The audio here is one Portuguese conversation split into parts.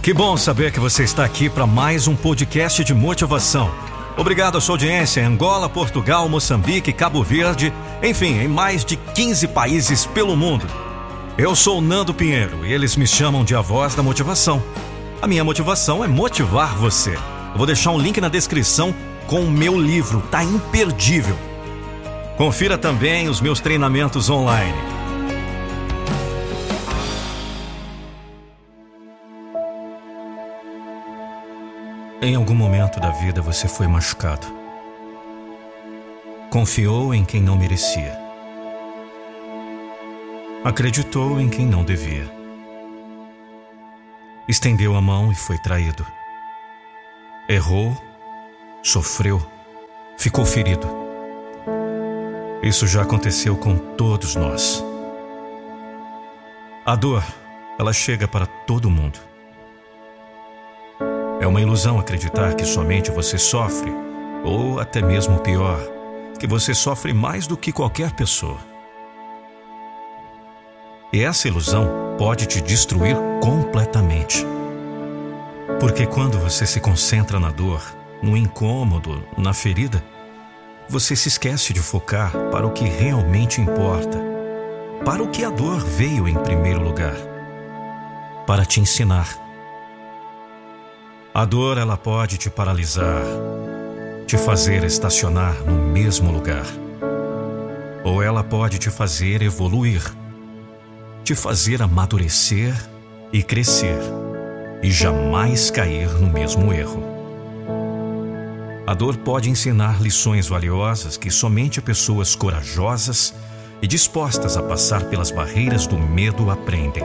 Que bom saber que você está aqui para mais um podcast de motivação. Obrigado à sua audiência em Angola, Portugal, Moçambique, Cabo Verde, enfim, em mais de 15 países pelo mundo. Eu sou o Nando Pinheiro e eles me chamam de a voz da motivação. A minha motivação é motivar você. Eu vou deixar um link na descrição com o meu livro, tá imperdível. Confira também os meus treinamentos online. Em algum momento da vida você foi machucado. Confiou em quem não merecia. Acreditou em quem não devia. Estendeu a mão e foi traído. Errou, sofreu, ficou ferido. Isso já aconteceu com todos nós. A dor, ela chega para todo mundo. É uma ilusão acreditar que somente você sofre, ou até mesmo pior, que você sofre mais do que qualquer pessoa. E essa ilusão pode te destruir completamente. Porque quando você se concentra na dor, no incômodo, na ferida, você se esquece de focar para o que realmente importa, para o que a dor veio em primeiro lugar, para te ensinar. A dor, ela pode te paralisar, te fazer estacionar no mesmo lugar. Ou ela pode te fazer evoluir, te fazer amadurecer e crescer, e jamais cair no mesmo erro. A dor pode ensinar lições valiosas que somente pessoas corajosas e dispostas a passar pelas barreiras do medo aprendem.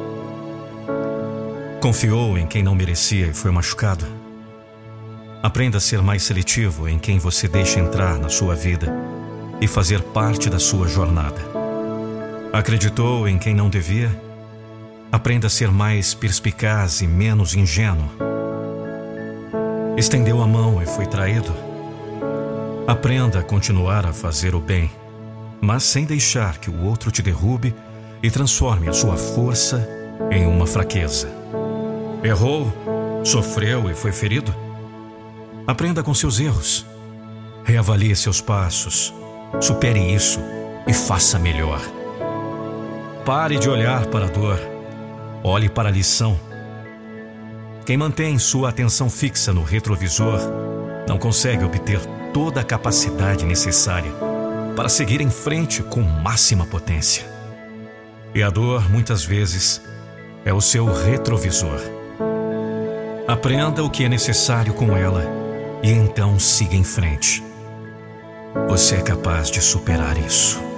Confiou em quem não merecia e foi machucado? Aprenda a ser mais seletivo em quem você deixa entrar na sua vida e fazer parte da sua jornada. Acreditou em quem não devia? Aprenda a ser mais perspicaz e menos ingênuo. Estendeu a mão e foi traído? Aprenda a continuar a fazer o bem, mas sem deixar que o outro te derrube e transforme a sua força em uma fraqueza. Errou, sofreu e foi ferido? Aprenda com seus erros. Reavalie seus passos. Supere isso e faça melhor. Pare de olhar para a dor. Olhe para a lição. Quem mantém sua atenção fixa no retrovisor não consegue obter toda a capacidade necessária para seguir em frente com máxima potência. E a dor, muitas vezes, é o seu retrovisor. Aprenda o que é necessário com ela e então siga em frente. Você é capaz de superar isso.